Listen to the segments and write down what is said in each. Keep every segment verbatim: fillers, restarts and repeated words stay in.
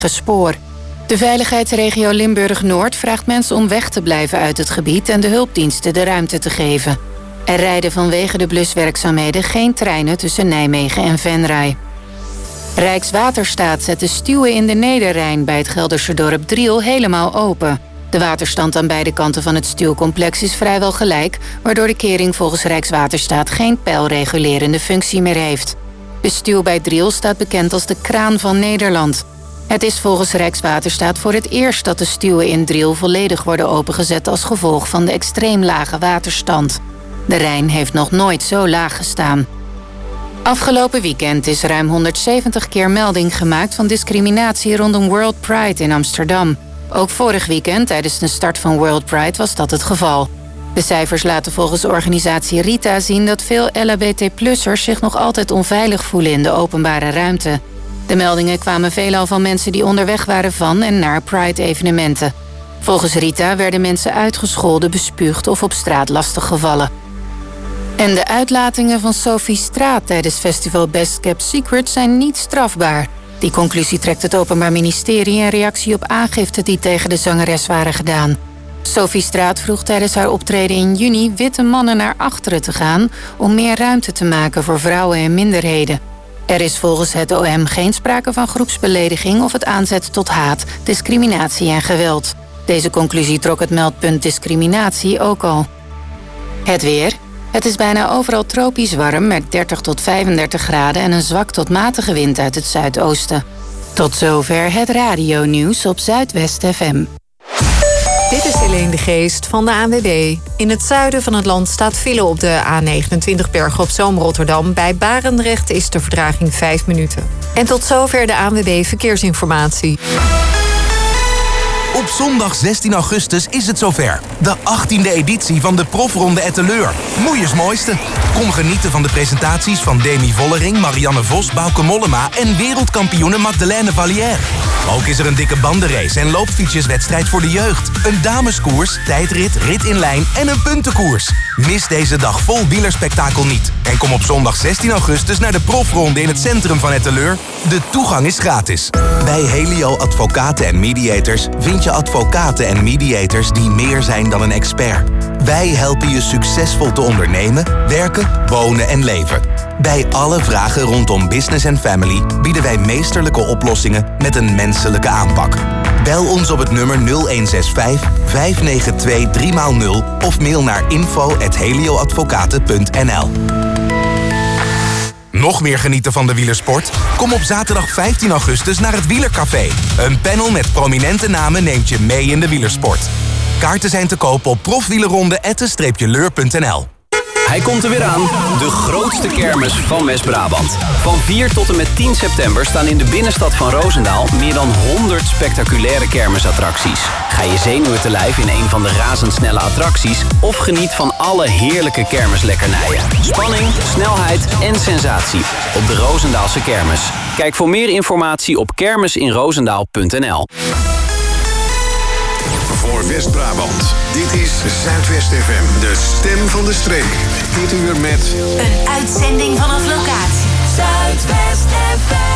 spoor. De veiligheidsregio Limburg-Noord vraagt mensen om weg te blijven uit het gebied en de hulpdiensten de ruimte te geven. Er rijden vanwege de bluswerkzaamheden geen treinen tussen Nijmegen en Venray. Rijkswaterstaat zet de stuwen in de Nederrijn bij het Gelderse dorp Driel helemaal open. De waterstand aan beide kanten van het stuwcomplex is vrijwel gelijk, waardoor de kering volgens Rijkswaterstaat geen peilregulerende functie meer heeft. De stuw bij Driel staat bekend als de kraan van Nederland. Het is volgens Rijkswaterstaat voor het eerst dat de stuwen in Driel volledig worden opengezet als gevolg van de extreem lage waterstand. De Rijn heeft nog nooit zo laag gestaan. Afgelopen weekend is ruim honderdzeventig keer melding gemaakt van discriminatie rondom World Pride in Amsterdam. Ook vorig weekend, tijdens de start van World Pride, was dat het geval. De cijfers laten volgens organisatie Rita zien dat veel L H B T plussers zich nog altijd onveilig voelen in de openbare ruimte. De meldingen kwamen veelal van mensen die onderweg waren van en naar Pride-evenementen. Volgens Rita werden mensen uitgescholden, bespuugd of op straat lastiggevallen. En de uitlatingen van Sophie Straat tijdens festival Best Kept Secret zijn niet strafbaar. Die conclusie trekt het Openbaar Ministerie in reactie op aangiften die tegen de zangeres waren gedaan. Sophie Straat vroeg tijdens haar optreden in juni witte mannen naar achteren te gaan om meer ruimte te maken voor vrouwen en minderheden. Er is volgens het O M geen sprake van groepsbelediging of het aanzet tot haat, discriminatie en geweld. Deze conclusie trok het meldpunt discriminatie ook al. Het weer. Het is bijna overal tropisch warm met dertig tot vijfendertig graden en een zwak tot matige wind uit het zuidoosten. Tot zover het radionieuws op Zuidwest F M. Dit is Helene de Geest van de A N W B. In het zuiden van het land staat file op de A negenentwintig Bergen op Zoom Rotterdam. Bij Barendrecht is de vertraging vijf minuten. En tot zover de A N W B Verkeersinformatie. Op zondag zestien augustus is het zover. De achttiende editie van de Profronde Etteleur. Moeiers mooiste. Kom genieten van de presentaties van Demi Vollering, Marianne Vos, Bauke Mollema en wereldkampioene Magdalene Vallière. Ook is er een dikke bandenrace en loopfietsjeswedstrijd voor de jeugd. Een dameskoers, tijdrit, rit in lijn en een puntenkoers. Mis deze dag vol wielerspektakel niet. En kom op zondag zestien augustus naar de Profronde in het centrum van Etteleur. De toegang is gratis. Bij Helio Advocaten en Mediators vind je advocaten en mediators die meer zijn dan een expert. Wij helpen je succesvol te ondernemen, werken, wonen en leven. Bij alle vragen rondom business en family bieden wij meesterlijke oplossingen met een menselijke aanpak. Bel ons op het nummer nul een zes vijf, vijf negen twee, drie nul of mail naar info at helioadvocaten punt n l. Nog meer genieten van de wielersport? Kom op zaterdag vijftien augustus naar het Wielercafé. Een panel met prominente namen neemt je mee in de wielersport. Kaarten zijn te koop op profwielerronde atten leur punt n l. Hij komt er weer aan, de grootste kermis van West-Brabant. Van vier tot en met tien september staan in de binnenstad van Roosendaal meer dan honderd spectaculaire kermisattracties. Ga je zenuwen te lijf in een van de razendsnelle attracties of geniet van alle heerlijke kermislekkernijen. Spanning, snelheid en sensatie op de Roosendaalse kermis. Kijk voor meer informatie op kermisinroosendaal punt n l. Voor West-Brabant. Dit is Zuidwest F M, de stem van de streek. Dit uur met... een uitzending vanaf locatie. Zuidwest F M.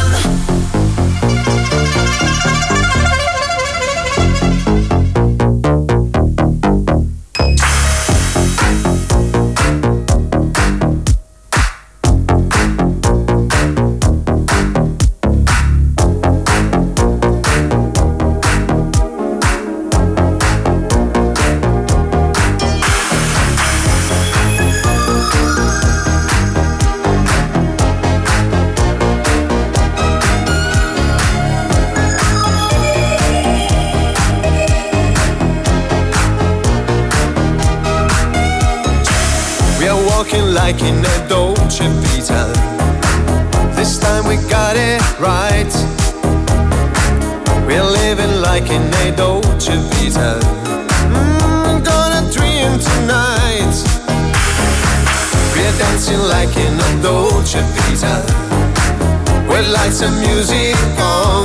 Like in a Dolce Vita, this time we got it right. We're living like in a Dolce Vita. Mm, gonna dream tonight. We're dancing like in a Dolce Vita, with lights and music on.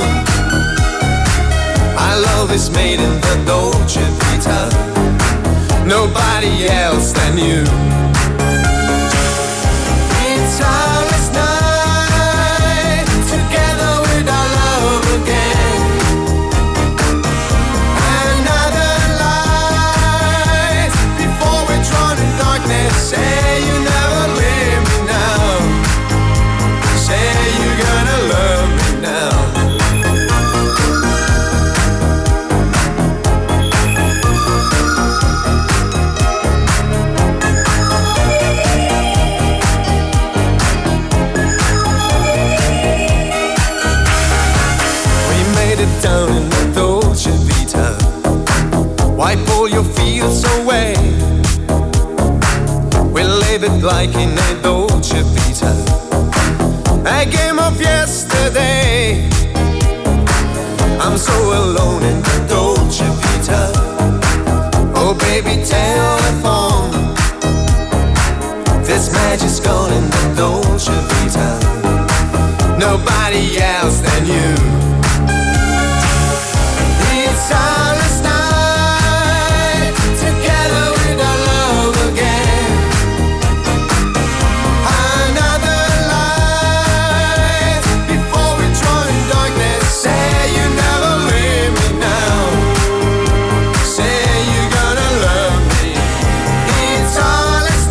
Our love is made in the Dolce Vita, nobody else than you. Starless night, together with our love again. get it down in the Dolce Vita. Wipe all your fears away. We'll live it like in a Dolce Vita. A game of yesterday. I'm so alone in the Dolce Vita. Oh baby, telephone. This magic's gone in the Dolce Vita. Nobody else than you. It's our last night together with our love again. Another light before we join darkness. Say you never leave me now. Say you're gonna love me. It's our last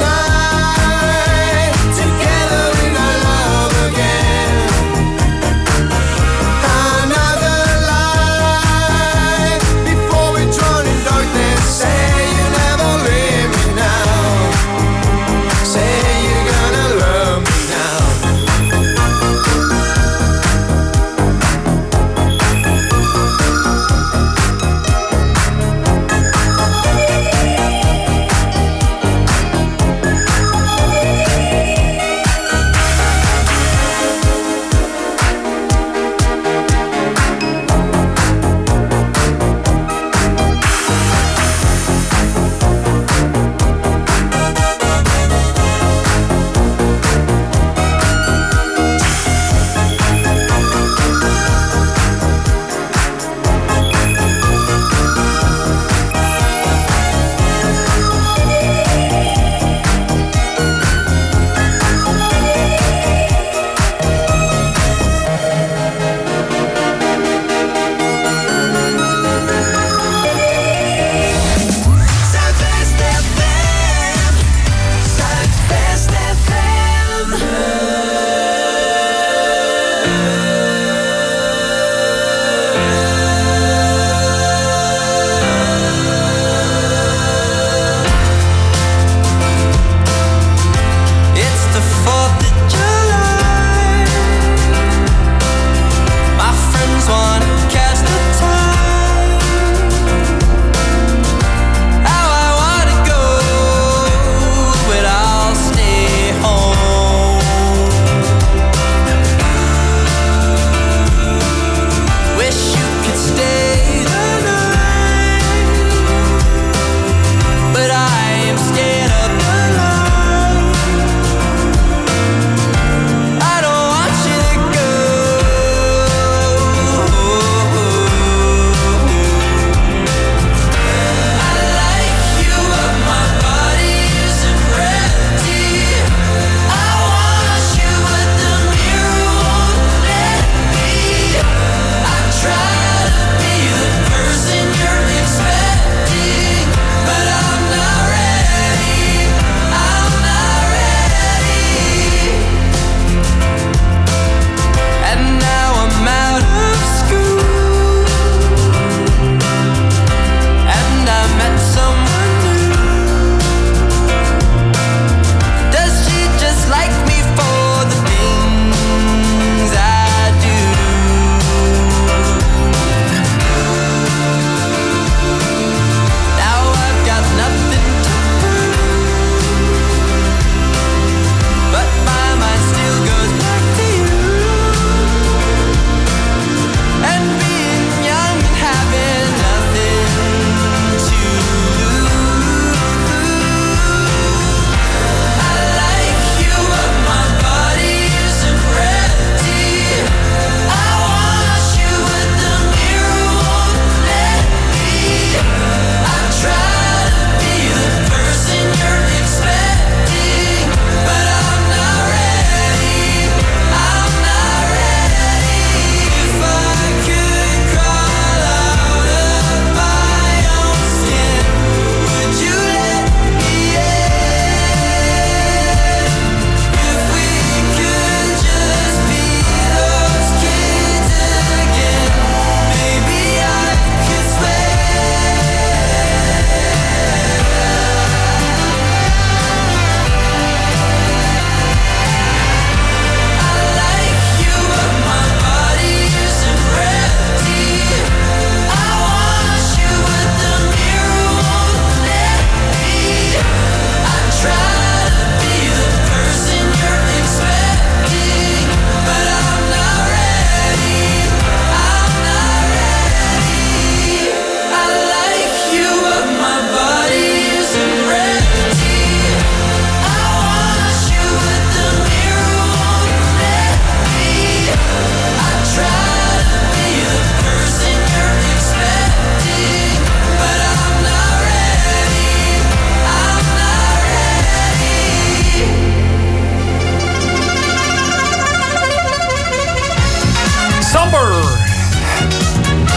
night together with our love again.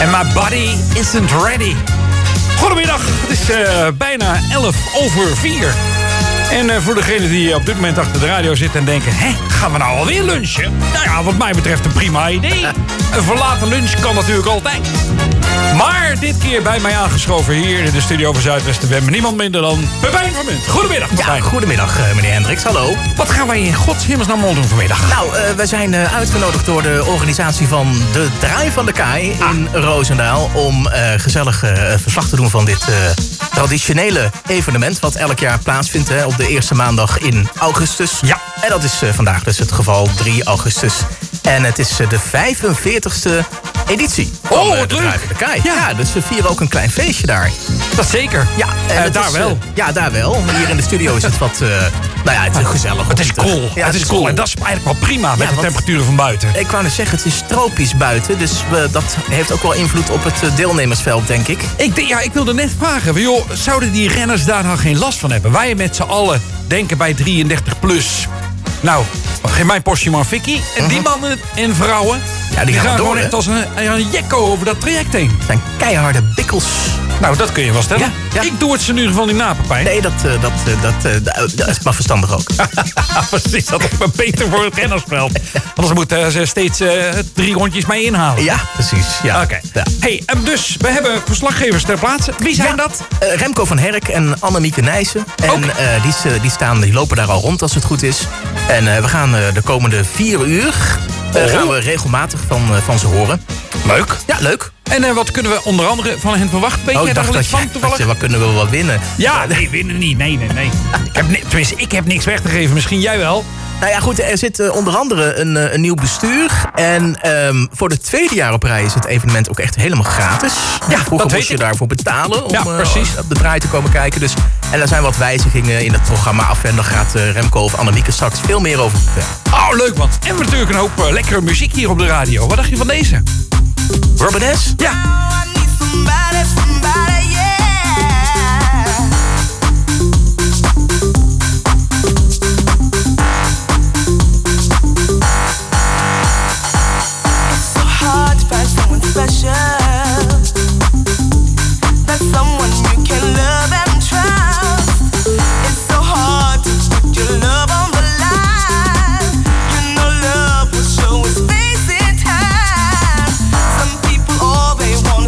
En My Body Isn't Ready. Goedemiddag, het is uh, bijna elf over vier. En uh, voor degenen die op dit moment achter de radio zitten en denken... Hé, gaan we nou alweer lunchen? Nou ja, wat mij betreft een prima idee. Een verlaten lunch kan natuurlijk altijd. Maar dit keer bij mij aangeschoven hier in de studio van Zuidwest F M... niemand minder dan Pepijn van Munt. Goedemiddag, Pepijn. Ja, goedemiddag, uh, meneer Hendricks. Hallo. Wat gaan wij in godshemelsnaam doen vanmiddag? Nou, uh, we zijn uh, uitgenodigd door de organisatie van de Draai van de Kaai ah. in Roosendaal... om uh, gezellig uh, verslag te doen van dit uh, traditionele evenement... wat elk jaar plaatsvindt hè, op de eerste maandag in augustus. Ja. En dat is uh, vandaag dus het geval, drie augustus. En het is uh, de vijfenveertigste editie van oh, uh, de Draai van de Kaai. Ja. ja, dus we vieren ook een klein feestje daar. Dat zeker. Ja, en uh, daar is, wel. Uh, ja, daar wel. Hier in de studio is het wat... Uh, nou ja, het is gezellig. Het is cool. Ja, het is cool. En dat is eigenlijk wel prima met ja, de temperaturen van buiten. Ik wou net zeggen, het is tropisch buiten. Dus we, dat heeft ook wel invloed op het deelnemersveld, denk ik. ik ja, ik wilde net vragen. Joh, zouden die renners daar nou geen last van hebben? Wij met z'n allen denken bij drieëndertig plus... Nou, geef mijn portie maar fikkie. En die mannen en vrouwen... Ja, die, die gaan, gaan door, gewoon echt als een, een jekko over dat traject heen. Het zijn keiharde bikkels. Nou, dat kun je wel stellen. Ja, ja. Ik doe het ze in ieder geval niet na, Pepijn. Nee, dat, uh, dat, uh, dat, uh, dat is maar verstandig ook. Precies, dat is maar beter voor het rennersveld. Anders moeten ze steeds uh, drie rondjes mee inhalen. Ja, precies. Ja. Oké. Okay. Ja. Hey, dus we hebben verslaggevers ter plaatse. Wie zijn ja. dat? Uh, Remco van Herk en Annemieke Nijssen. En uh, die, die, staan, die lopen daar al rond als het goed is. En uh, we gaan uh, de komende vier uur... Uh, gaan we regelmatig van, uh, van ze horen. Leuk. Ja, leuk. En uh, wat kunnen we onder andere van hen verwachten? Weet oh, jij daar wel iets van toevallig? Je, wat kunnen we wel winnen? Ja, nee, winnen niet. Nee, nee, nee. ik heb, tenminste, ik heb niks weg te geven. Misschien jij wel. Nou ja, goed, er zit uh, onder andere een, uh, een nieuw bestuur. En um, voor de tweede jaar op rij is het evenement ook echt helemaal gratis. Ja, vroeger dat moest je ik. daarvoor betalen om ja, precies. uh, op de draai te komen kijken. Dus, en er zijn wat wijzigingen in het programma af. En daar gaat uh, Remco of Annemieke straks veel meer over vertellen. Oh, leuk man. En we hebben natuurlijk een hoop uh, lekkere muziek hier op de radio. Wat dacht je van deze? Robin S? Ja. Special, that's someone you can love and trust. It's so hard to put your love on the line. You know love will show its face in time. Some people all they want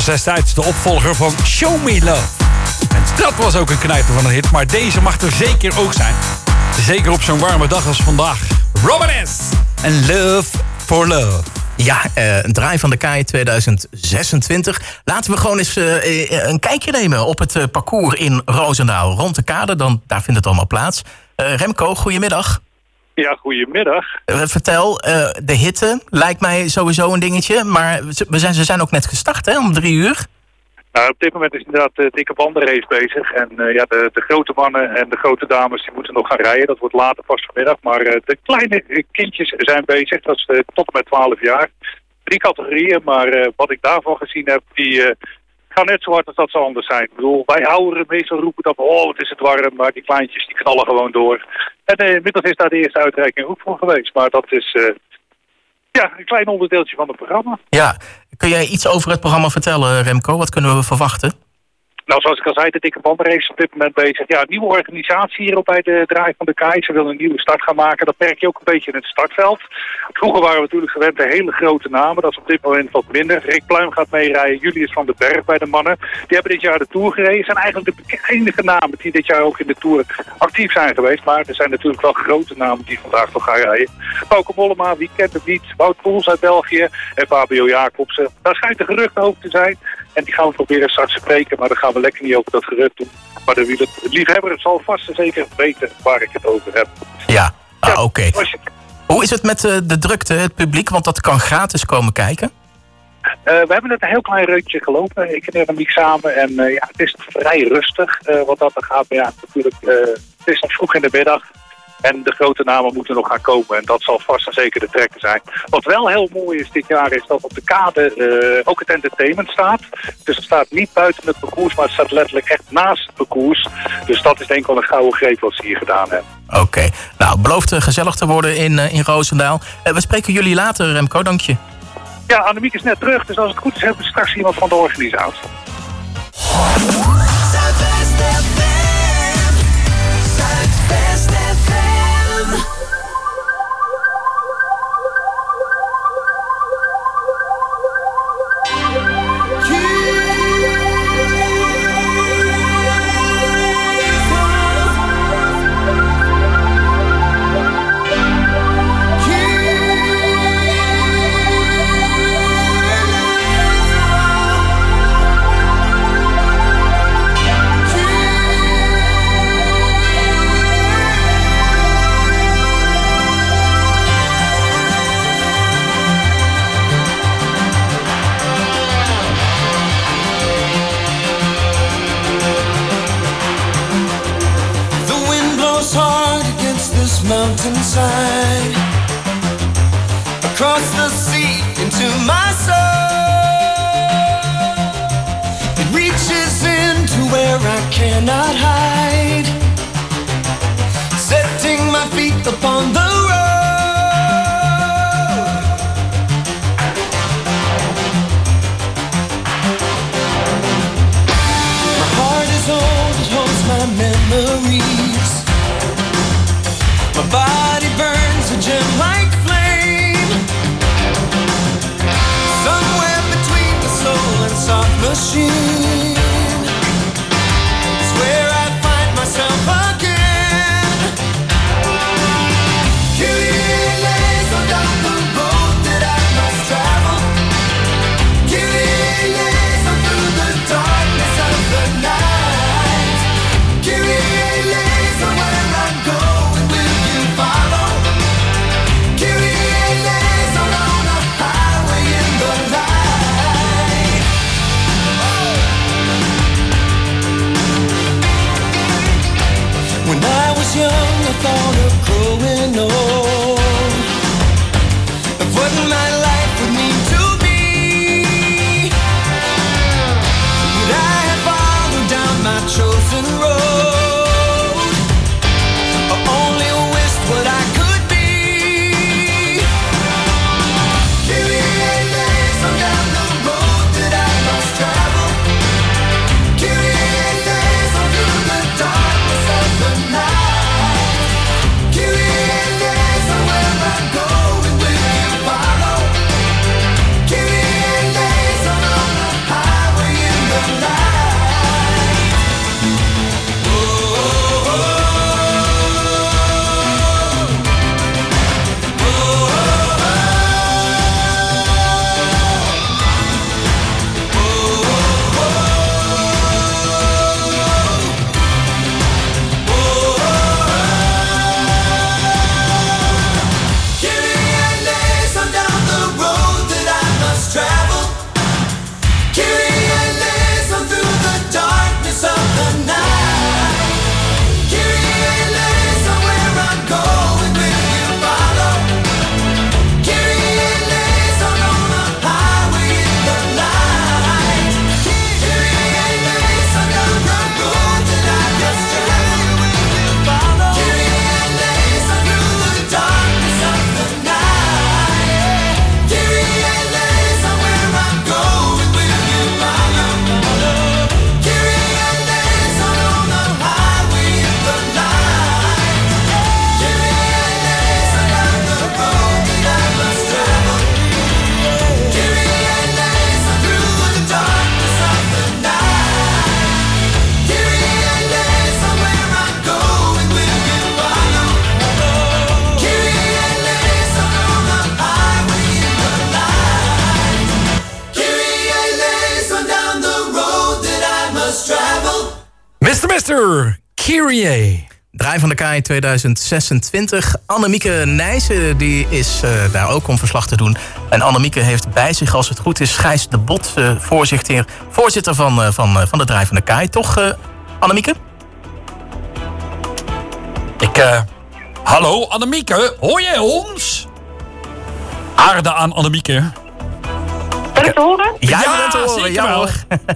destijds de opvolger van Show Me Love. En dat was ook een knijter van een hit, maar deze mag er zeker ook zijn. Zeker op zo'n warme dag als vandaag. Robin S. en Love for Love. Ja, uh, een draai van de Kaai tweeduizend zesentwintig. Laten we gewoon eens uh, een kijkje nemen op het uh, parcours in Roosendaal. Rond de kade, dan, daar vindt het allemaal plaats. Uh, Remco, goedemiddag. Ja, goedemiddag. Uh, vertel, uh, de hitte lijkt mij sowieso een dingetje. Maar we zijn, ze zijn ook net gestart, hè, om drie uur. Nou, op dit moment is inderdaad de dikke bandenrace bezig. En uh, ja, de, de grote mannen en de grote dames die moeten nog gaan rijden. Dat wordt later pas vanmiddag. Maar uh, de kleine kindjes zijn bezig. Dat is uh, tot en met twaalf jaar. Drie categorieën, maar uh, wat ik daarvan gezien heb, die uh, gaan net zo hard als dat ze anders zijn. Ik bedoel, wij ouderen meestal roepen dat, oh, het is het warm. Maar die kleintjes die knallen gewoon door. En uh, inmiddels is daar de eerste uitreiking ook voor geweest. Maar dat is uh, ja, een klein onderdeeltje van het programma. Ja. Kun jij iets over het programma vertellen, Remco? Wat kunnen we verwachten? Nou, zoals ik al zei, de dikke bandenrace is op dit moment bezig. Ja, een nieuwe organisatie hier ook bij de draai van de Kaai. Ze willen een nieuwe start gaan maken. Dat merk je ook een beetje in het startveld. Vroeger waren we natuurlijk gewend aan hele grote namen. Dat is op dit moment wat minder. Rick Pluim gaat meerijden. Julius van den Berg bij de mannen. Die hebben dit jaar de Tour gereden. Zijn eigenlijk de enige namen die dit jaar ook in de Tour actief zijn geweest. Maar er zijn natuurlijk wel grote namen die vandaag nog gaan rijden. Bauke Mollema, wie kent het niet? Wout Poels uit België. En Fabio Jacobsen. Daar schijnt de geruchten over te zijn. En die gaan we proberen straks te spreken, maar dan gaan we lekker niet over dat gerucht doen. Maar de wieler, de liefhebber zal vast en zeker weten waar ik het over heb. Ja, ah, ja, oké. Okay. Je... Hoe is het met uh, de drukte, het publiek? Want dat kan gratis komen kijken. Uh, we hebben net een heel klein reutje gelopen, ik en Annemiek samen. En uh, ja, het is vrij rustig uh, wat dat er gaat. Maar ja, natuurlijk, uh, het is nog vroeg in de middag. En de grote namen moeten nog gaan komen. En dat zal vast en zeker de trekker zijn. Wat wel heel mooi is dit jaar is dat op de kade uh, ook het entertainment staat. Dus het staat niet buiten het parcours, maar het staat letterlijk echt naast het parcours. Dus dat is denk ik wel een gouden greep wat ze hier gedaan hebben. Oké. Okay. Nou, belooft gezellig te worden in, uh, in Roosendaal. Uh, we spreken jullie later, Remco. Dank je. Ja, Annemiek is net terug. Dus als het goed is, hebben we straks iemand van de organisatie. Mountainside, across the sea into my soul. It reaches into where I cannot hide, setting my feet upon the road. My heart is old, it holds my memories. My body burns a gem like flame, somewhere between the soul and soft machine is where I find myself again. Cutie lays down the road that I must travel. Cutie lays through the darkness of the night. Cutie lays where I'm going. Follow. Curie lays along a highway in the light. Sister, Kyrie. Draai van de Kaai tweeduizend zesentwintig. Annemieke Nijssen die is uh, daar ook om verslag te doen. En Annemieke heeft bij zich, als het goed is, Gijs de Bot, uh, voorzitter, voorzitter van, uh, van, uh, van de Draai van de Kaai. Toch, uh, Annemieke? Ik, uh, hallo Annemieke, hoor jij ons? Aarde aan Annemieke. Ben ik te horen? Ja, ja te horen. Ja, hoor.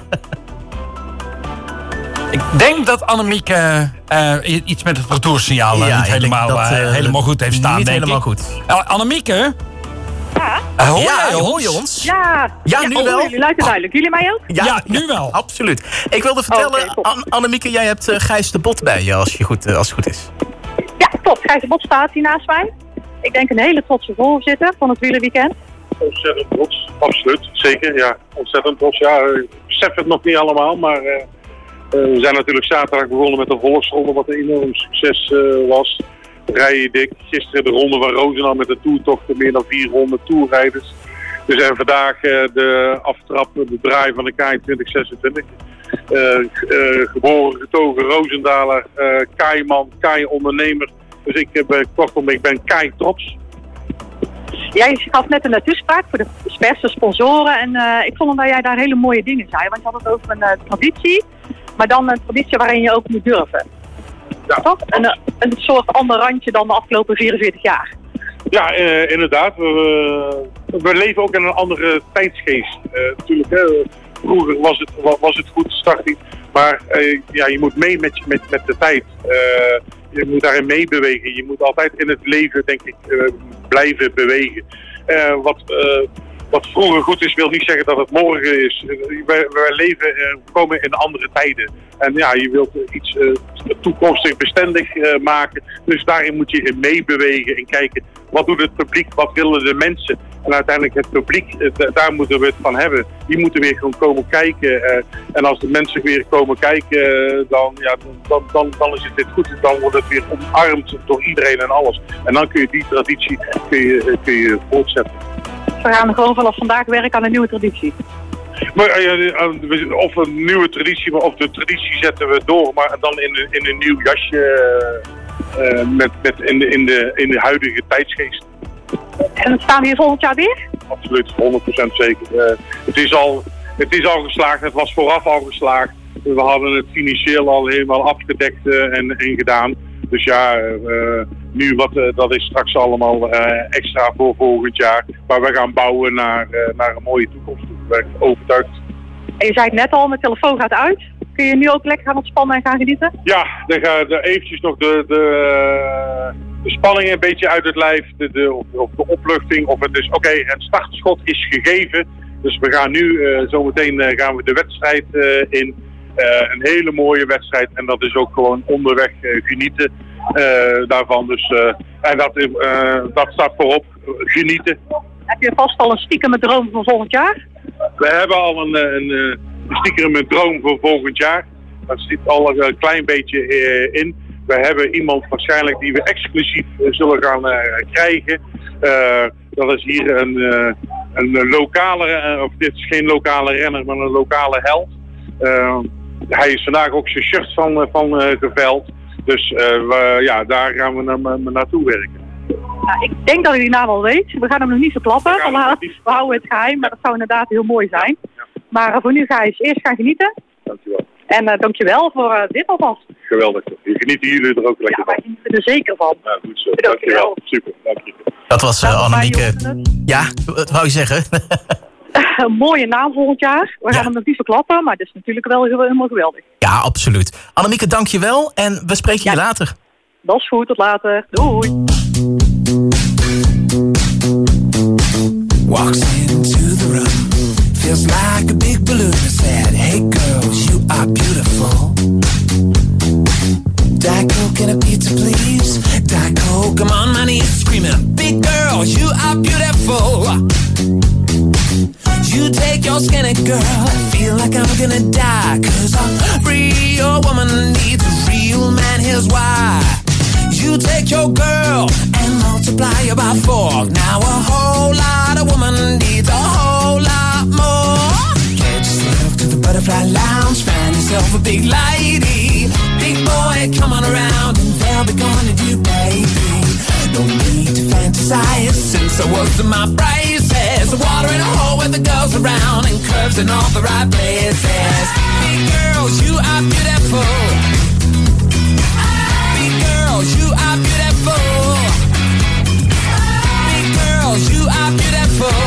Ik denk dat Annemieke uh, iets met het retoursignaal ja, niet helemaal, dat, uh, uh, helemaal goed heeft staan, niet denk helemaal ik. goed. Uh, Annemieke? Ja? Uh, hoor, ja jij ons? hoor je ons? Ja. Ja, nu ja, wel. Jullie luisteren duidelijk. Jullie mij ook? Ja, ja nu wel. Ja, absoluut. Ik wilde vertellen, oh, okay, An- Annemieke, jij hebt uh, Gijs de Bot bij je, als, je goed, uh, als het goed is. Ja, top. Gijs de Bot staat hier naast mij. Ik denk een hele trotse voorzitter van het wielerweekend. Ontzettend trots, absoluut. Zeker, ja. Ontzettend trots. Ja, ik besef het nog niet allemaal, maar... Uh... Uh, we zijn natuurlijk zaterdag begonnen met de volksronde, wat een enorm succes uh, was. Rijden dik. Gisteren de ronde van Roosendaal met de toertocht, meer dan vierhonderd toerrijders. Dus en vandaag uh, de aftrap, de draai van de Kaai twintig zesentwintig. Uh, uh, geboren, getogen Roosendaler, uh, Kaaiman, Kaai-ondernemer. Dus ik ben, kortom, ik ben Kaai trots. Jij gaf net een toespraak voor de beste sponsoren en uh, ik vond dat jij daar hele mooie dingen zei. Want je had het over een uh, traditie. Maar dan een traditie waarin je ook moet durven. Ja. Toch? Een, een soort ander randje dan de afgelopen vierenveertig jaar. Ja, uh, inderdaad. We, we leven ook in een andere tijdsgeest. Uh, natuurlijk, hè. Vroeger was het, was het goed, starting. Maar uh, ja, je moet mee met, met, met de tijd. Uh, je moet daarin meebewegen. Je moet altijd in het leven, denk ik, uh, blijven bewegen. Uh, wat... Uh, Wat vroeger goed is, wil niet zeggen dat het morgen is. Wij, wij leven, uh, we komen in andere tijden. En ja, je wilt iets uh, toekomstig bestendig uh, maken. Dus daarin moet je in meebewegen en kijken, wat doet het publiek, wat willen de mensen. En uiteindelijk het publiek, uh, daar moeten we het van hebben. Die moeten weer gewoon komen kijken. Uh, en als de mensen weer komen kijken, uh, dan, ja, dan, dan, dan is het dit goed. Dan wordt het weer omarmd door iedereen en alles. En dan kun je die traditie kun je, kun je voortzetten. We gaan gewoon vanaf vandaag werken aan een nieuwe traditie. Maar, uh, of een nieuwe traditie, of de traditie zetten we door, maar dan in, een, in een nieuw jasje uh, met, met in, de, in, de, in de huidige tijdsgeest. En staan we hier volgend jaar weer? Absoluut, honderd procent zeker. Uh, het, is al, het is al geslaagd, het was vooraf al geslaagd. We hadden het financieel al helemaal afgedekt uh, en, en gedaan. Dus ja, uh, nu wat, uh, dat is straks allemaal uh, extra voor volgend jaar. Maar we gaan bouwen naar, uh, naar een mooie toekomst. Ik ben overtuigd. En je zei het net al, mijn telefoon gaat uit. Kun je nu ook lekker gaan ontspannen en gaan genieten? Ja, dan ga je eventjes nog de, de, de spanning een beetje uit het lijf. De, de, of, of de opluchting. Of het is, oké, okay, het startschot is gegeven. Dus we gaan nu, uh, zometeen uh, gaan we de wedstrijd uh, in. Uh, een hele mooie wedstrijd en dat is ook gewoon onderweg uh, genieten uh, daarvan. Dus, uh, en dat, uh, dat staat voorop, genieten. Heb je vast al een stiekeme droom voor volgend jaar? We hebben al een, een, een stiekeme droom voor volgend jaar. Dat zit al een klein beetje uh, in. We hebben iemand waarschijnlijk die we exclusief uh, zullen gaan uh, krijgen. Uh, dat is hier een, uh, een lokale, uh, of dit is geen lokale renner, maar een lokale held. Uh, Hij is vandaag ook zijn shirt van, van uh, geveld. Dus uh, we, ja, daar gaan we na, naartoe werken. Nou, ik denk dat u die naam al weet. We gaan hem nog niet verklappen. We, we, we houden het geheim, maar dat zou inderdaad heel mooi zijn. Ja. Maar uh, voor nu ga je eerst gaan genieten. Dankjewel. En uh, dankjewel voor uh, dit alvast. Geweldig. Genieten jullie er ook lekker ja, van? Ja, wij genieten er zeker van. Ja, goed zo. Dankjewel. Super. Dankjewel. Dat was uh, Annemieke. Ja, wat wou je zeggen? Een mooie naam volgend jaar. We gaan ja. hem nog niet verklappen, maar het is natuurlijk wel helemaal geweldig. Ja, absoluut. Annemieke, dank je wel en we spreken ja. je later. Dat is goed, tot later. Doei. Walks into the room, feels like a big balloon. I said, hey girls, you are beautiful. Diet Coke and a pizza, please. Diet Coke, I'm on my knees screaming, big girls, you are beautiful. You take your skinny girl, I feel like I'm gonna die. Cause a real woman needs a real man, here's why. You take your girl and multiply her by four. Now a whole lot of woman needs a whole lot more. Get yourself to the butterfly lounge, find yourself a big lady. Big boy, come on around and they'll be gonna do, baby. No need to fantasize since I was in my braces. Water in a hole with the girls around and curves in all the right places. Big girls, you are beautiful. Big girls, you are beautiful. Big girls, you are beautiful.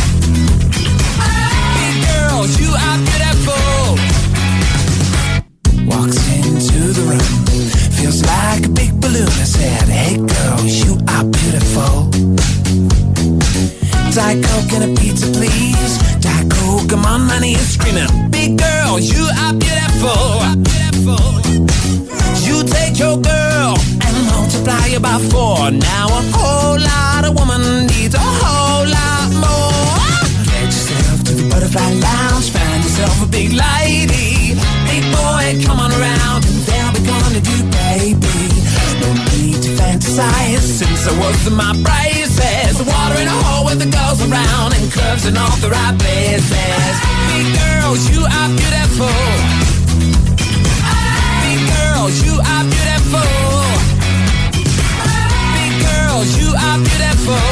Big girls, you are beautiful. Walks into the room, feels like a big balloon. I said, hey girls, you are beautiful. Diet Coke and a pizza, please. Diet Coke, I'm on my knees screaming, big girl, you are beautiful. You take your girl and multiply it by four. Now a whole lot of woman needs a whole lot more. Get yourself to the butterfly lounge, find yourself a big lady. Big boy, come on around and they'll be gonna do, baby. No need to fantasize since I was in my braces. Water in a hole with the girls around and curves in all the right places. Big girls, you are beautiful. Big girls, you are beautiful. Big girls, you are beautiful.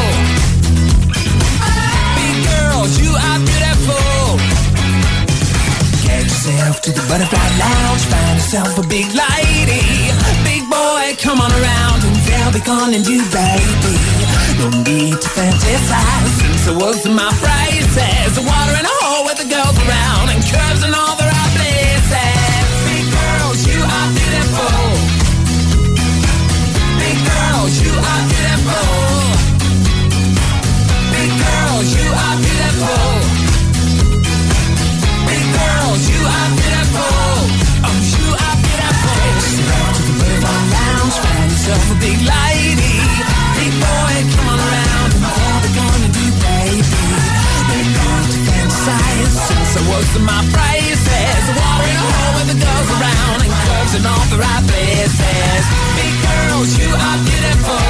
Big girls, you are beautiful. Get yourself to the butterfly lounge, find yourself a big lady. Big boy, come on around and they'll be calling you, baby. No need to fantasize since I was in my braces. Water in a hole with the girls around and curves in all the right places. Big girls, you are beautiful. Big girls, you are beautiful. Big girls, you are beautiful. Big girls, you are beautiful. Oh, you are beautiful. To the butterfly lounge, find yourself a big lady. Big boy, come on around and all we're gonna do, baby. We're going to fantasize since I was in my braces. Water in a hole with the girls around and curves in all the right places. Big girls, you are beautiful.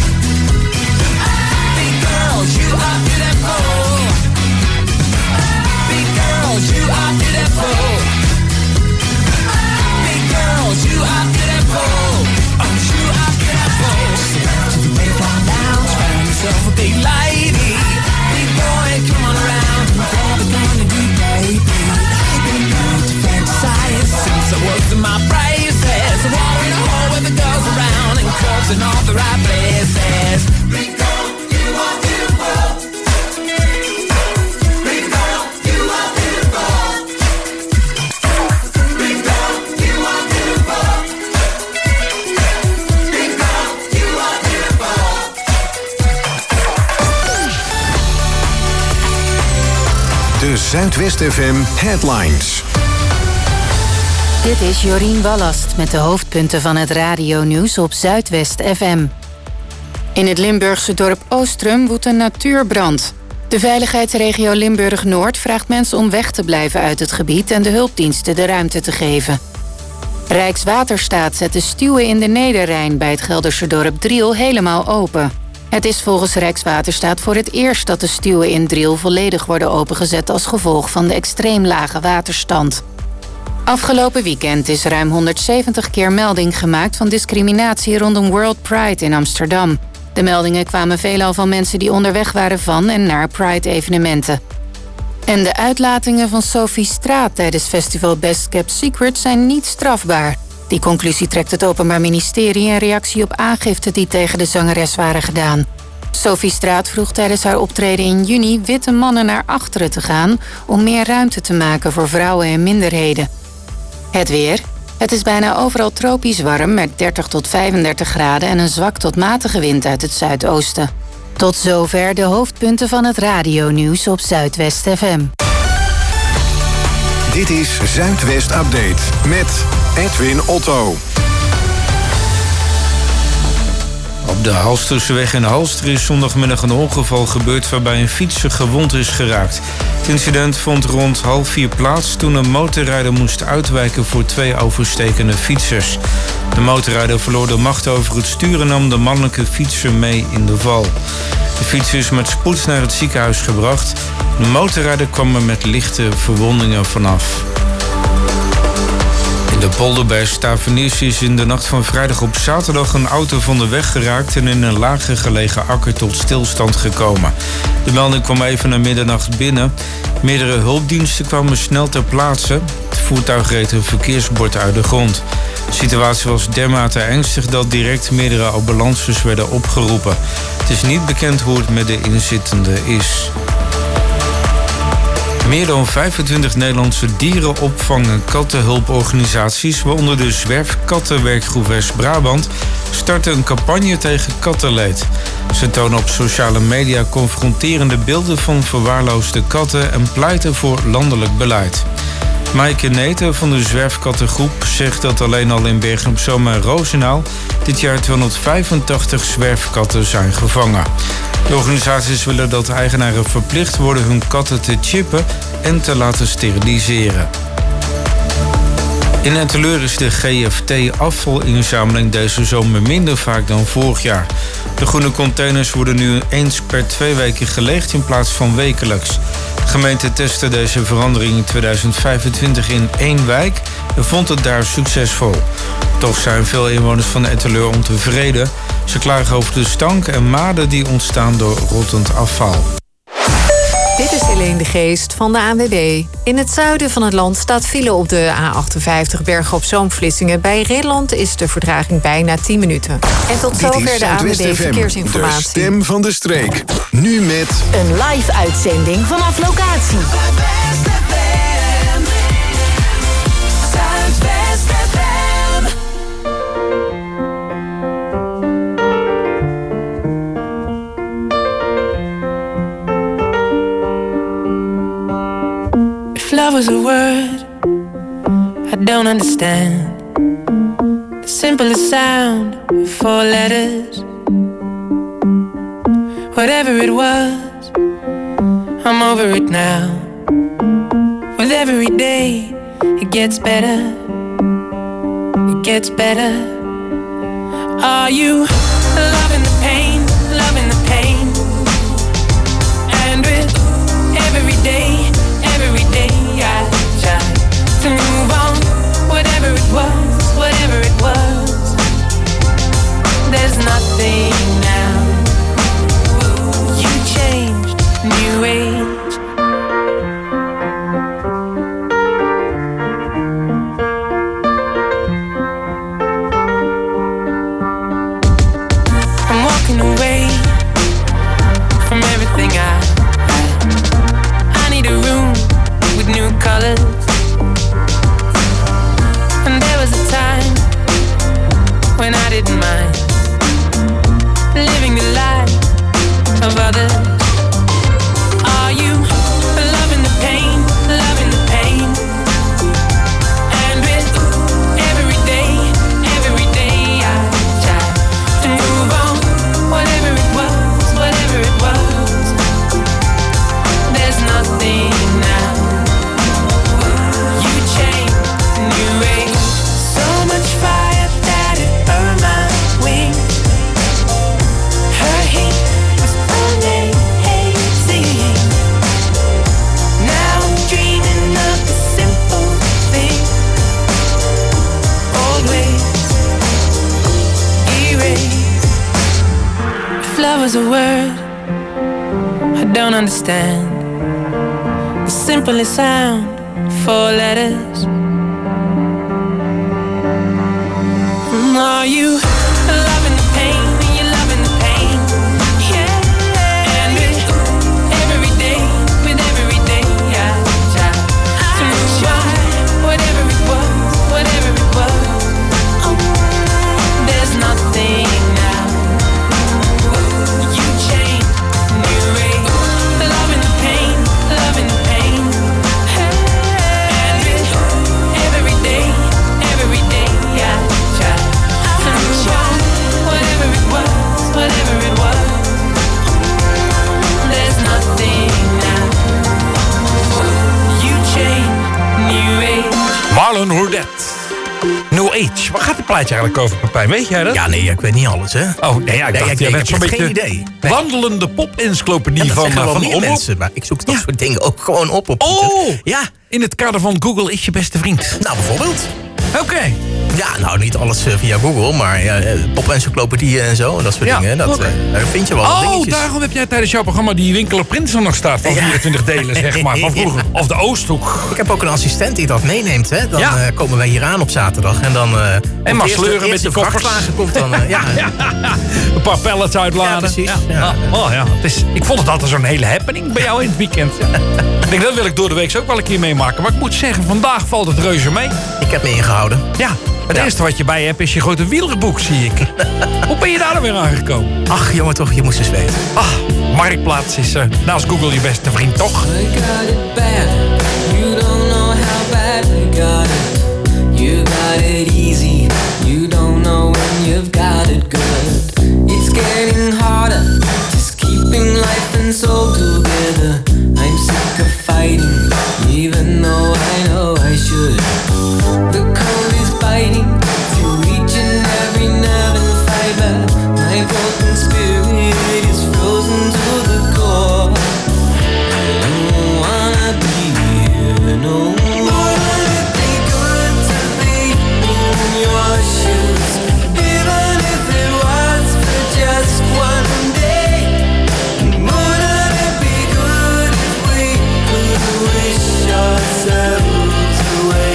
Big girls, you are beautiful. Big girls, you are beautiful. Big girls, you are beautiful. Oh, you are beautiful. To the butterfly lounge, find yourself a big lady. Big boy, come on around and all we're gonna do, baby. We're going to fantasize since I was in my braces. Water in a hole with the girls around and curves in all the right places. Big girl, you are beautiful. Big girl, you are beautiful. Big girl, you are beautiful. Big girl, you are beautiful. De Zuidwest F M Headlines. Dit is Jorien Wallast met de hoofdpunten van het radionieuws op Zuidwest F M. In het Limburgse dorp Oostrum woedt een natuurbrand. De veiligheidsregio Limburg-Noord vraagt mensen om weg te blijven uit het gebied en de hulpdiensten de ruimte te geven. Rijkswaterstaat zet de stuwen in de Nederrijn bij het Gelderse dorp Driel helemaal open. Het is volgens Rijkswaterstaat voor het eerst dat de stuwen in Driel volledig worden opengezet als gevolg van de extreem lage waterstand. Afgelopen weekend is ruim honderdzeventig keer melding gemaakt van discriminatie rondom World Pride in Amsterdam. De meldingen kwamen veelal van mensen die onderweg waren van en naar Pride-evenementen. En de uitlatingen van Sophie Straat tijdens festival Best Kept Secret zijn niet strafbaar. Die conclusie trekt het Openbaar Ministerie in reactie op aangiften die tegen de zangeres waren gedaan. Sophie Straat vroeg tijdens haar optreden in juni witte mannen naar achteren te gaan om meer ruimte te maken voor vrouwen en minderheden. Het weer. Het is bijna overal tropisch warm met dertig tot vijfendertig graden en een zwak tot matige wind uit het zuidoosten. Tot zover de hoofdpunten van het radionieuws op Zuidwest F M. Dit is Zuidwest Update met Edwin Otto. Op de Halsterseweg in Halster is zondagmiddag een ongeval gebeurd waarbij een fietser gewond is geraakt. Het incident vond rond half vier plaats toen een motorrijder moest uitwijken voor twee overstekende fietsers. De motorrijder verloor de macht over het stuur en nam de mannelijke fietser mee in de val. De fietser is met spoed naar het ziekenhuis gebracht. De motorrijder kwam er met lichte verwondingen vanaf. In de polder bij Stavenis is in de nacht van vrijdag op zaterdag een auto van de weg geraakt en in een lager gelegen akker tot stilstand gekomen. De melding kwam even na middernacht binnen. Meerdere hulpdiensten kwamen snel ter plaatse. Het voertuig reed een verkeersbord uit de grond. De situatie was dermate ernstig dat direct meerdere ambulances werden opgeroepen. Het is niet bekend hoe het met de inzittende is. Meer dan vijfentwintig Nederlandse dierenopvang- en kattenhulporganisaties, waaronder de Zwerfkattenwerkgroep West-Brabant, starten een campagne tegen kattenleed. Ze tonen op sociale media confronterende beelden van verwaarloosde katten en pleiten voor landelijk beleid. Maaike Neten van de Zwerfkattengroep zegt dat alleen al in Bergen op Zoom en Roosendaal dit jaar tweehonderdvijfentachtig zwerfkatten zijn gevangen. De organisaties willen dat eigenaren verplicht worden hun katten te chippen en te laten steriliseren. In Etteleur is de G F T-afvalinzameling deze zomer minder vaak dan vorig jaar. De groene containers worden nu eens per twee weken geleegd in plaats van wekelijks. De gemeente testte deze verandering in tweeduizend vijfentwintig in één wijk en vond het daar succesvol. Toch zijn veel inwoners van Etteleur ontevreden. Ze klagen over de stank en maden die ontstaan door rottend afval. Dit is Helene de Geest van de A N W B. In het zuiden van het land staat file op de A achtenvijftig Bergen op Zoom-Vlissingen. Bij Ridderland is de vertraging bijna tien minuten. En tot zover de A N W B Verkeersinformatie. De stem van de streek. Nu met een live uitzending vanaf locatie. Love is a word I don't understand. The simplest sound, four letters. Whatever it was, I'm over it now. With every day, it gets better. It gets better. Are you loving the pain, loving the pain? And with every day, every day I try to move on. Whatever it was, whatever it was, there's nothing now. You changed, new age. I'm walking away from everything I I need a room with new colors. And there was a time when I didn't mind living the life of others. Are you loving the pain, loving the pain? And with every day, every day I try to move on. Whatever it was, whatever it was, there's nothing now. You changed, new age. So much fire that it burned my wings. Her heat was amazing. Now I'm dreaming of the simple thing. Old ways erased. If love was a word I don't understand. The simplest sound, four letters. Are you loving the pain? Are you loving the pain? Yeah. And with every day, with every day I try to move on. Whatever it was, whatever it was, there's nothing now. You changed, new age. Loving the pain, loving the pain. And with every day, every day I try to move on. Whatever it was, whatever it was, there's nothing now. You changed, new age. Marlon Roudette. New Age. Waar gaat het plaatje eigenlijk over, Pepijn? Weet jij dat? Ja, nee, ik weet niet alles, hè? Oh, nee, ja, ik nee, dacht, ik, jij ik bent heb zo'n geen beetje idee. Nee. wandelende pop-encyclopedie Ja, dat van, zeggen wel van meer Omroep. mensen, maar ik zoek dat Ja. soort dingen ook gewoon op op Oh! Ja. In het kader van Google is je beste vriend. Nou, bijvoorbeeld. Oké. Okay. Ja, nou niet alles uh, via Google, maar ja, pop-encyclopedieën en zo. Dat soort ja, dingen. Dat, okay. uh, daar vind je wel oh, dingetjes. Oh, daarom heb jij tijdens jouw programma die Winkeler Prinsen nog staat. Van ja. vierentwintig delen, zeg maar. Van vroeger. Of de Oosthoek. Ik heb ook een assistent die dat meeneemt. Hè. Dan ja. uh, komen wij hier aan op zaterdag. En dan... Uh, en maar sleuren met de vrachtwagen komt dan... Uh, ja. ja. Een paar pallets uitladen. Ja, precies. Ja. Ja. Oh, oh, ja. Het is, ik vond het altijd zo'n hele happening bij jou in het weekend. Ja. Ik denk, dat wil ik door de week ook wel een keer meemaken. Maar ik moet zeggen, vandaag valt het reuze mee. Ik heb me ingehouden. Ja. Het ja. eerste wat je bij hebt is je grote wielerboek, zie ik. Hoe ben je daar dan weer aangekomen? Ach, jongen toch, je moest eens weten. Ach, Marktplaats is uh, naast Google je beste vriend, toch? I got it bad. You don't know how bad I got it. You got it easy. You don't know when you've got it good. It's getting harder. Just keeping life and soul together. I'm sick of fighting, even though I know I should. The cold is biting through each and every nerve and fiber. My broken spirit is frozen to the core. I don't wanna be here no more. Wouldn't it be good to be in your shoes, even if it was for just one day? Wouldn't it be good if we could wish ourselves away?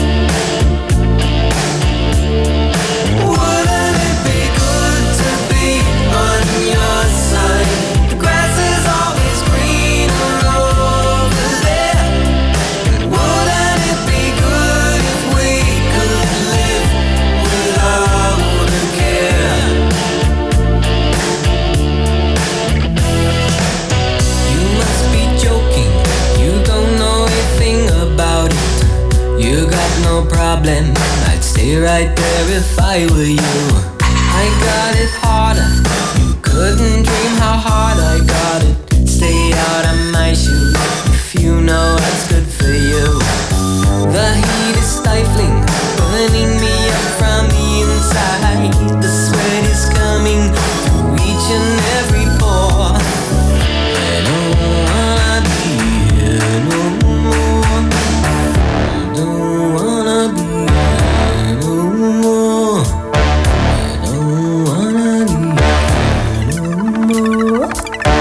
Problem, I'd stay right there if I were you. I got it harder. You couldn't dream how hard I got it. Stay out of my shoes if you know what's good for you. The heat is stifling, burning me up from the inside. The sweat is coming through each and every pore. I don't wanna be here no more. I don't wanna be here no more. I don't wanna be here no more.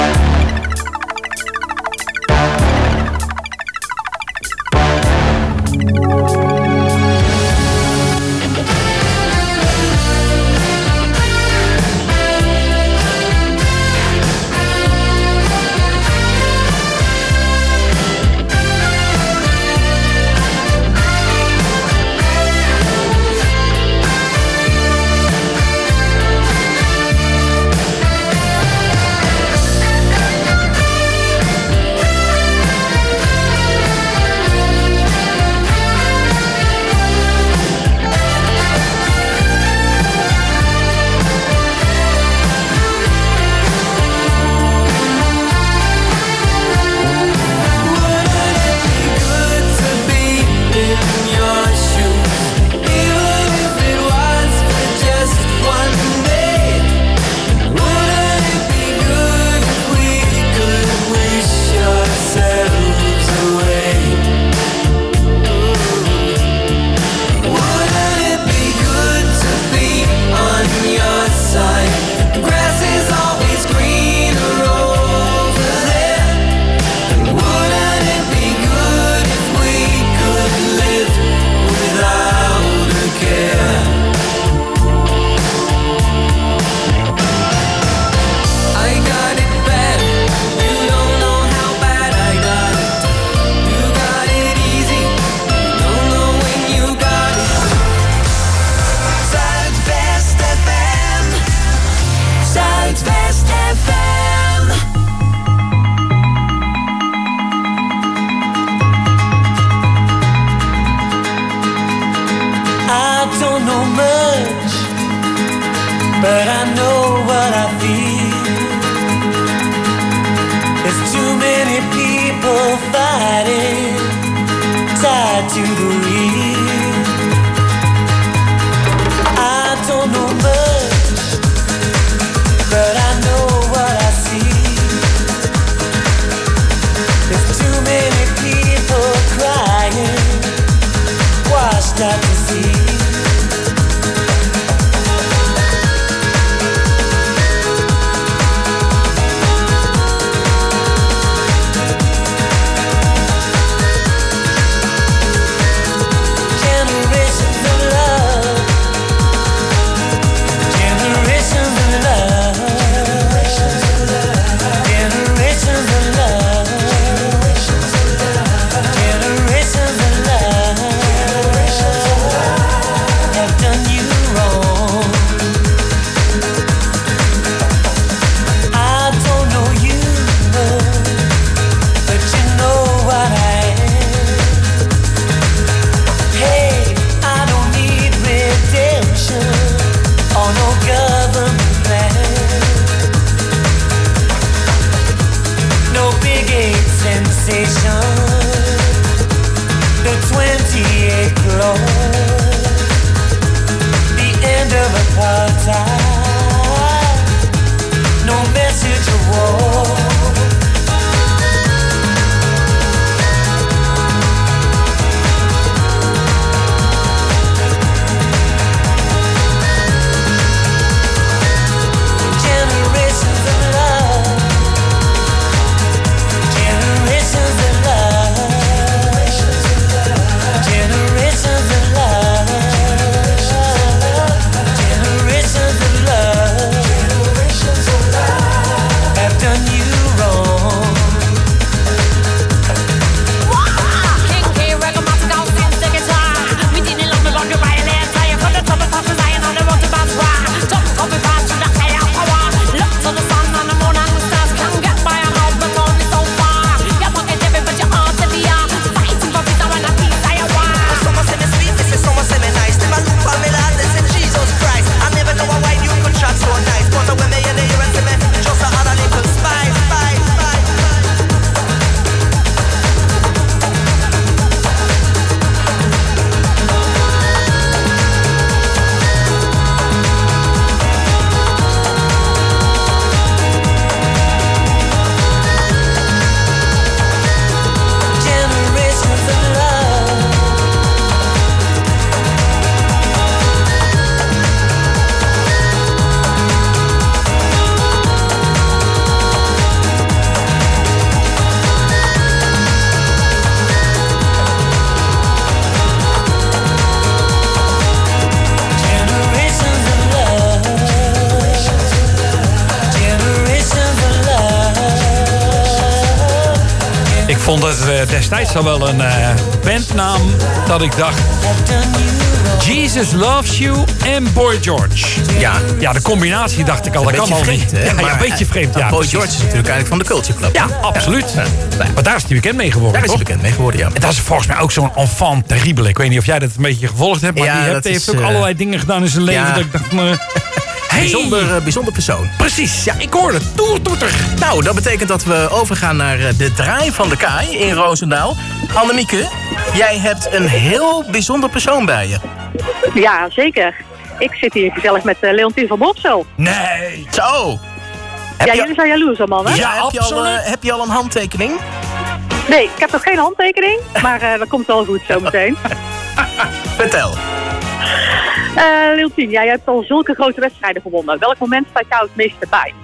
but I know what I feel. There's too many people fighting, tied to the wheel. I don't know much, but I know what I see. There's too many people crying, washed out to sea. station, the twenty-eight close, the end of apartheid, no message of war. Ik vond het uh, destijds al wel een uh, bandnaam dat ik dacht... Jesus Loves You en Boy George. Ja, ja de combinatie dacht ik al. Dat kan al vreemd, niet. Hè? Ja, maar, ja, een beetje vreemd. Ja, Boy precies. George is natuurlijk eigenlijk van de Culture Club. Ja, absoluut. Ja. Ja. Maar daar is hij bekend mee geworden. Daar is hij bekend mee geworden, ja. En dat is volgens mij ook zo'n enfant terrible. Ik weet niet of jij dat een beetje gevolgd hebt. Maar ja, die heeft, heeft ook uh, allerlei dingen gedaan in zijn leven. Ja. Dat ik dacht... Uh, Hey. Bijzonder, uh, bijzonder persoon. Precies, ja, ik hoorde het. Toer, toeter. Nou, dat betekent dat we overgaan naar de draai van de kaai in Roosendaal. Annemieke, jij hebt een heel bijzonder persoon bij je. Ja, zeker. Ik zit hier gezellig met uh, Leontien van Boksel. Nee. Zo. Heb ja, je... jullie zijn jaloers allemaal, hè? Ja, heb je, al, uh, heb je al een handtekening? Nee, ik heb nog geen handtekening. Maar uh, dat komt wel goed zo meteen. Vertel. Uh, Leontien, jij hebt al zulke grote wedstrijden gewonnen. Welk moment staat jou het meeste bij?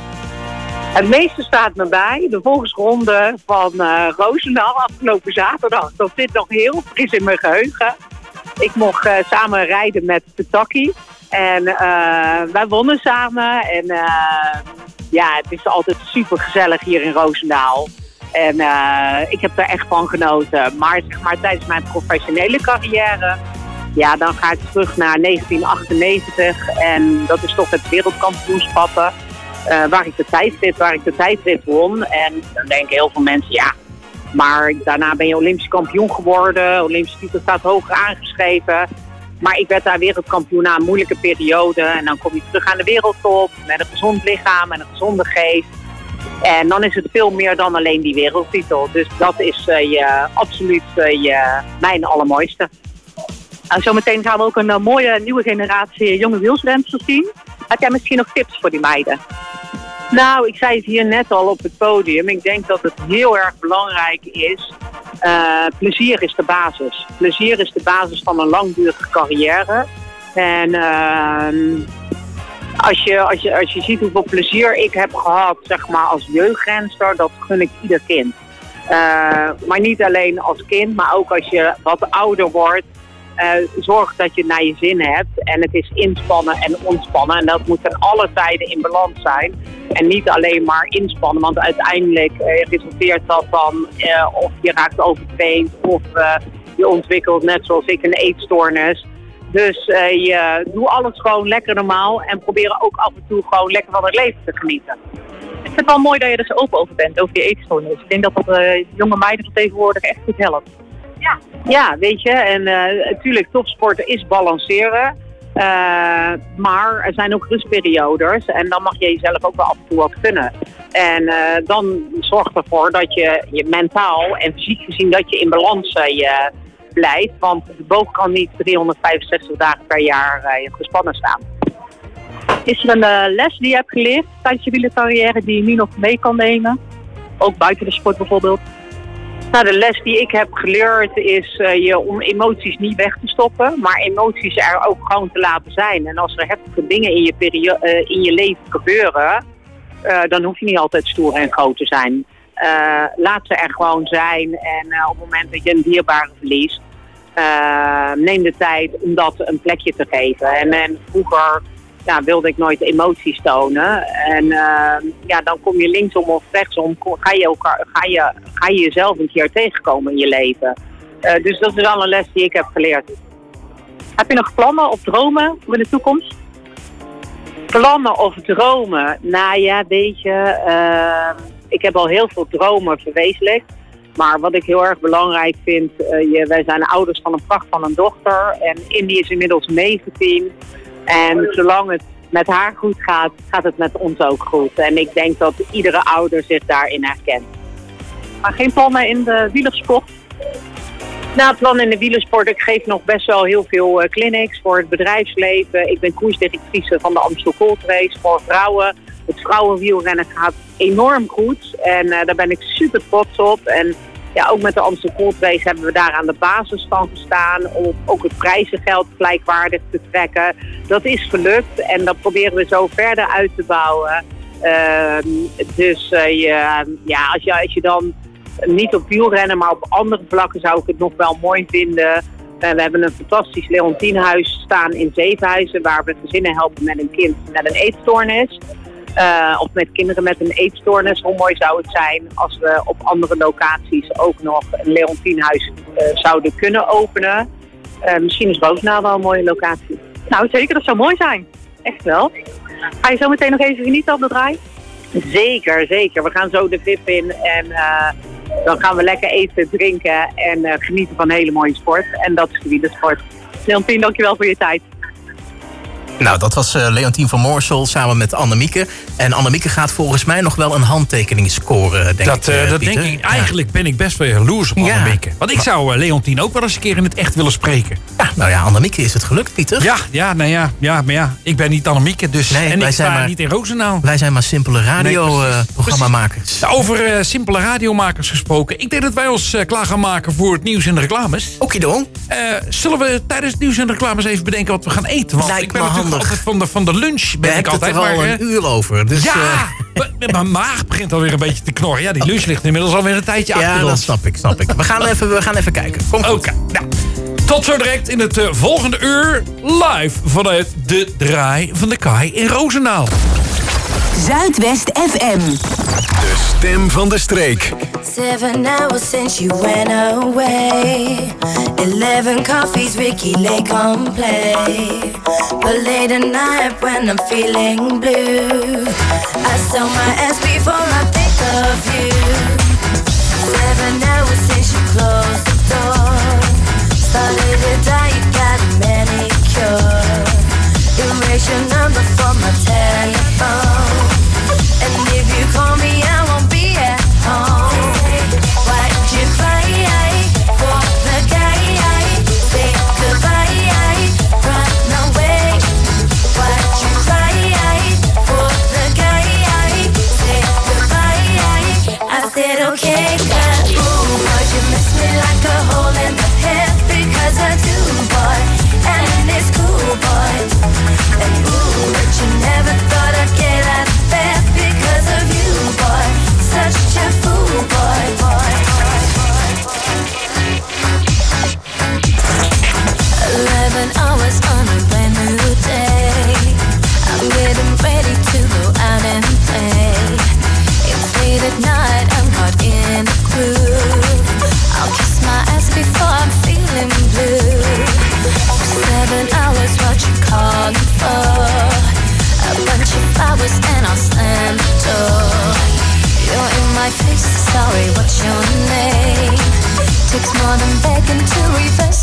Het meeste staat me bij de volksronde van uh, Roosendaal afgelopen zaterdag. Dat zit nog heel fris in mijn geheugen. Ik mocht uh, samen rijden met Petaki. En uh, wij wonnen samen. En uh, ja, het is altijd super gezellig hier in Roosendaal. En uh, ik heb er echt van genoten. Maar, zeg maar tijdens mijn professionele carrière... Ja, dan ga ik terug naar negentien achtennegentig. En dat is toch het wereldkampioenschappen. Uh, waar ik de tijdrit, waar ik de tijdrit won. En dan denken heel veel mensen, ja, maar daarna ben je Olympisch kampioen geworden. Olympische titel staat hoger aangeschreven. Maar ik werd daar wereldkampioen na een moeilijke periode. En dan kom je terug aan de wereldtop met een gezond lichaam en een gezonde geest. En dan is het veel meer dan alleen die wereldtitel. Dus dat is uh, je, absoluut uh, je, mijn allermooiste. En zometeen gaan we ook een uh, mooie nieuwe generatie jonge wielrensters zien. Heb jij misschien nog tips voor die meiden? Nou, ik zei het hier net al op het podium. Ik denk dat het heel erg belangrijk is. Uh, plezier is de basis. Plezier is de basis van een langdurige carrière. En uh, als, je, als, je, als je ziet hoeveel plezier ik heb gehad, zeg maar, als jeugdrenster, dat gun ik ieder kind. Uh, maar niet alleen als kind, maar ook als je wat ouder wordt. Uh, zorg dat je het naar je zin hebt. En het is inspannen en ontspannen. En dat moet ten alle tijden in balans zijn. En niet alleen maar inspannen. Want uiteindelijk uh, resulteert dat dan uh, of je raakt overtraind of uh, je ontwikkelt net zoals ik een eetstoornis. Dus uh, je doe alles gewoon lekker normaal. En probeer ook af en toe gewoon lekker van het leven te genieten. Ik vind het wel mooi dat je er zo open over bent, over je eetstoornis. Ik denk dat dat uh, jonge meiden van tegenwoordig echt goed helpt. Ja. Ja, weet je, en natuurlijk, uh, topsporten is balanceren. Uh, maar er zijn ook rustperiodes en dan mag je jezelf ook wel af en toe wat gunnen. En uh, dan zorg ervoor dat je, je mentaal en fysiek gezien dat je in balans uh, je blijft. Want de boog kan niet driehonderdvijfenzestig dagen per jaar uh, gespannen staan. Is er een uh, les die je hebt geleerd tijdens je wielercarrière die je nu nog mee kan nemen? Ook buiten de sport bijvoorbeeld? Nou, de les die ik heb geleerd is uh, je om emoties niet weg te stoppen, maar emoties er ook gewoon te laten zijn. En als er heftige dingen in je, perio- uh, in je leven gebeuren, uh, dan hoef je niet altijd stoer en groot te zijn. Uh, laat ze er gewoon zijn en uh, op het moment dat je een dierbare verliest, uh, neem de tijd om dat een plekje te geven. En, en vroeger ja, wilde ik nooit emoties tonen. En uh, ja, dan kom je linksom of rechtsom, ga je, elkaar, ga, je, ga je jezelf een keer tegenkomen in je leven. Uh, dus dat is wel een les die ik heb geleerd. Heb je nog plannen of dromen voor de toekomst? Plannen of dromen? Nou ja, weet je, uh, ik heb al heel veel dromen verwezenlijkt. Maar wat ik heel erg belangrijk vind, uh, je, wij zijn ouders van een pracht van een dochter. En Indy is inmiddels negentien. En zolang het met haar goed gaat, gaat het met ons ook goed. En ik denk dat iedere ouder zich daarin herkent. Maar geen plannen in de wielersport? Nou, plannen in de wielersport. Ik geef nog best wel heel veel uh, clinics voor het bedrijfsleven. Ik ben koersdirectrice van de Amstel Gold Race voor vrouwen. Het vrouwenwielrennen gaat enorm goed. En uh, daar ben ik super trots op. En ja, ook met de Amstel Gold Race hebben we daar aan de basis van gestaan om ook het prijzengeld gelijkwaardig te trekken. Dat is gelukt en dat proberen we zo verder uit te bouwen. Uh, dus uh, je, ja, als, je, als je dan niet op wielrennen, maar op andere vlakken zou ik het nog wel mooi vinden. Uh, we hebben een fantastisch Leontienhuis staan in Zevenhuizen waar we gezinnen helpen met een kind met een eetstoornis. Uh, of met kinderen met een eetstoornis. Hoe mooi zou het zijn als we op andere locaties ook nog een Leontienhuis uh, zouden kunnen openen. Uh, misschien is Roosendaal wel een mooie locatie. Nou zeker, dat zou mooi zijn. Echt wel. Ga je zo meteen nog even genieten op de draai? Zeker, zeker. We gaan zo de V I P in en uh, dan gaan we lekker eten, drinken en uh, genieten van een hele mooie sport. En dat is de wielersport. Leontien, dankjewel voor je tijd. Nou, dat was uh, Leontien van Moorsel samen met Annemieke. En Annemieke gaat volgens mij nog wel een handtekening scoren, denk dat, ik, uh, Dat Pieter. denk ik. Eigenlijk ja. ben ik best wel jaloers op Annemieke. Ja. Want ik zou uh, Leontien ook wel eens een keer in het echt willen spreken. Ja, nou ja, Annemieke is het gelukt, Pieter. Ja, ja, nou ja, ja, maar ja, ik ben niet Annemieke, dus nee, en wij ik zijn sta maar, niet in Roosendaal. Wij zijn maar simpele radioprogrammamakers. Nee, uh, over uh, simpele radiomakers gesproken. Ik denk dat wij ons uh, klaar gaan maken voor het nieuws en de reclames. Okido. Uh, zullen we tijdens het nieuws en de reclames even bedenken wat we gaan eten? Want Lijkt ik ben me natuurlijk handig. altijd van de, van de lunch ben we ik altijd er al maar, een uur over. Dus, ja, uh... mijn maag begint alweer een beetje te knorren. Ja, die lunch ligt inmiddels alweer een tijdje achter ons. Ja, dat snap ik, snap ik. We gaan even, we gaan even kijken. Oké, okay, nou, tot zo direct in het uh, volgende uur live vanuit de Draai van de Kaai in Roosendaal. Zuidwest F M. De stem van de streek. Seven hours since you went away. Eleven coffees, Ricky Lake on play. But late at night when I'm feeling blue, I sell my ass before I think of you. Seven hours since you closed the door. Started to die, you got a manicure. Erase your number from my telephone. And if you call me, I won't be at home. Why did you cry for the guy? Say goodbye, run away. Why did you cry for the guy? Say goodbye. I said okay, cause ooh, cause you miss me like a hole in the head. Because I do, boy, and it's cool, boy. And ooh, but you never thought I'd get out of bed because of you, boy. Such a fool, boy, boy. Eleven hours on a brand new day. I'm getting ready to go out and play. It's late at night, I'm caught in a groove. I'll kiss my ass before I'm feeling blue. Seven hours, what you calling for? A bunch of flowers and I'll slam the door. You're in my face, sorry, what's your name? Takes more than begging to reverse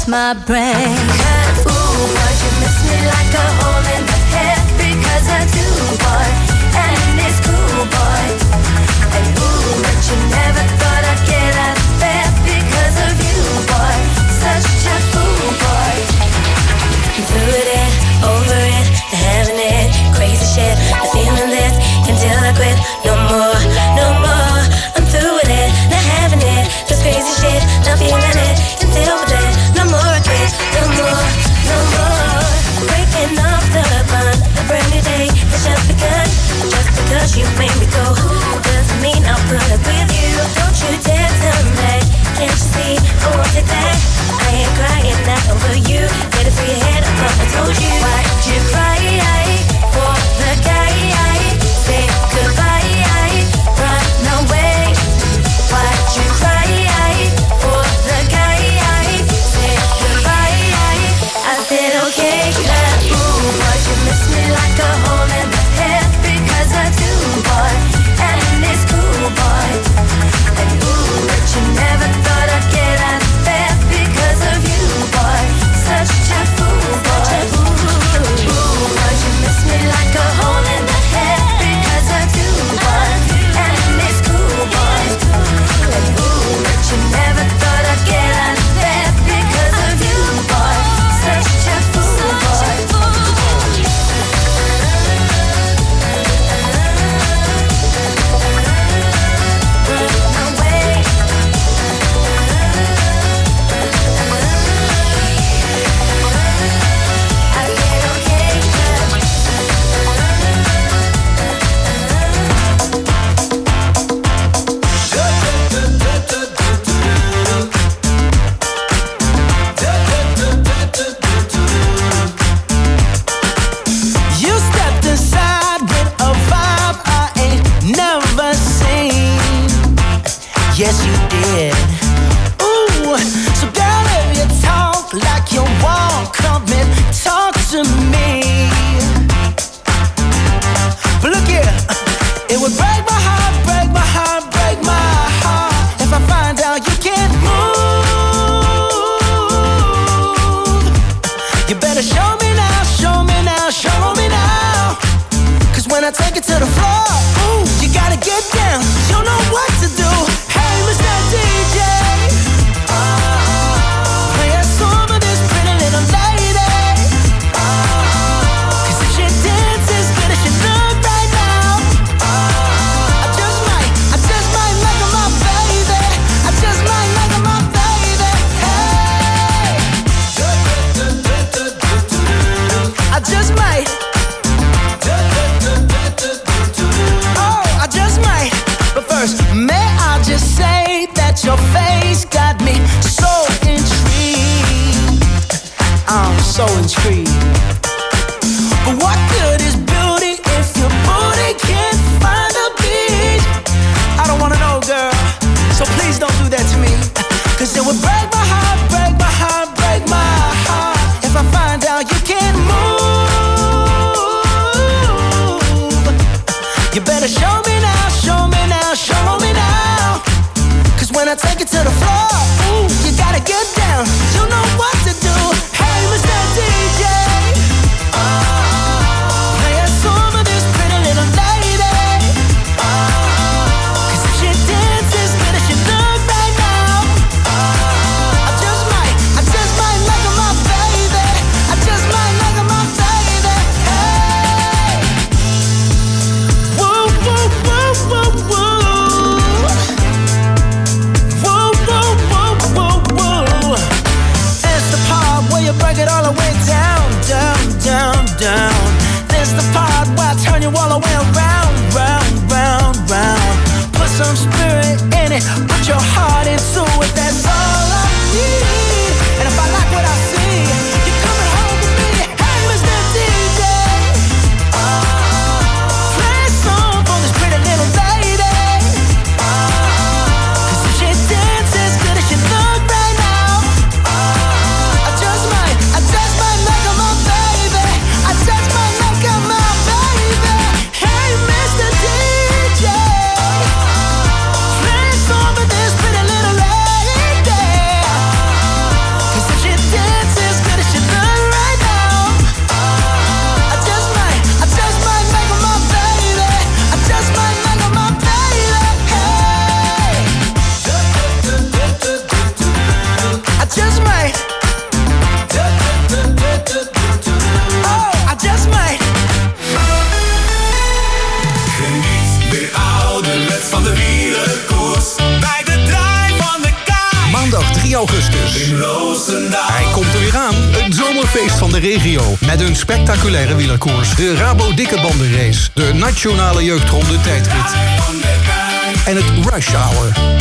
lost my brain. Ooh, but you miss me like a hole in the head because I do, boy, and it's cool, boy. And ooh, but you never thought I'd get out of bed because of you, boy. Such a fool, boy. I'm through with it, over it, the having it, crazy shit. The feeling this until I quit. No more, no more. I'm through with it, not having it, this crazy shit. Not feeling it until we're dead. No more I quit, no more, no more. Breaking off the bond, a brand new day has just begun. Just because you made me go doesn't mean I'll put up with you. Don't you dare turn back. Can't you see I won't take that? I ain't crying not over you. Get it through your head, I thought I told you. Why'd you cry for the guy? Say goodbye, run away. Why'd you cry for the guy? Say goodbye. I said okay, cause ooh, but you miss me like a hole in the head because I do, boy, and it's cool, boy. And ooh, but you never thought I'd get out of bed because of you, boy. Such a fool, boy. Ooh, but you miss me like a hole in the head because I do, boy, and it's cool, boy. And ooh, but you never thought I'd get out of bed because of you, boy. Such a fool, boy. You stepped inside with a vibe I ain't never seen. Yes, you did. Ooh, so girl, if you talk like you walk, come and talk to me. But look here, it would break my heart, break my heart, break my heart if I find out you can't move. You better show me now, show me now, show me now. Cause when I take it to the floor, ooh, you gotta get down. You know what to do. Hey, Mister D J, play a song for this pretty little lady. Cause if she dances as good as she look right now, I just might, I just might make her my baby. I just might make her my baby. Hey, I just might. Oh, I just might. But first, may I just say that your face got me so intrigued. I'm so intrigued. But what good is beauty if your booty can't find a beat? I don't wanna know, girl, so please don't do that to me. Cause it would break my heart, break my heart, break my heart if I find out you can't move. You better show me now, show me now, show me now. Cause when I take it to the floor, ooh, you gotta get down. You know what to do. Hey, Mister D J, play a song for this pretty little lady. Cause if she dances as good as she look right now, I just might, I just might make her my baby. I just might make her my baby. Hey, woo, woo, woo, woo, woo. Woo, woo, woo, woo, woo. It's the part where you break it all the way down, down, down, down. This the part where I turn you all the way around, round, round, round. Put some spirit in it, put your heart into it. That's all I need. And if I like what I see, you're coming home with me. Hey, Mister D J, play a song for this pretty little lady. Cause if she dances as good as she look right now, I just might, I just might make her my baby. I just might make her my baby. Hey, Mister D J, play a song for this pretty little lady. feest van de regio. Met een spectaculaire wielerkoers. De Rabo Dikke Banden Race. De Nationale Jeugdronde tijdrit. En het Rush Hour.